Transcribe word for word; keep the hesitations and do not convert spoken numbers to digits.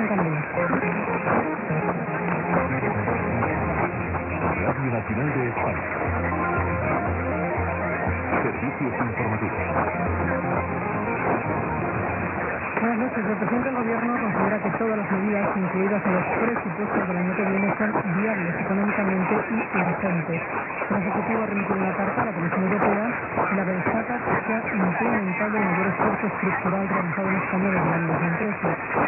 en Canarias. Radio Nacional de España. Servicios informativos. Buenas noches. El presidente del Gobierno considera que todas las medidas incluidas en los presupuestos del año que viene son viables económicamente y urgentes. El Ejecutivo ha remitido una carta a la Comisión Europea en la que destaca que se ha implementado el mayor esfuerzo estructural realizado en España desde el año dos mil trece.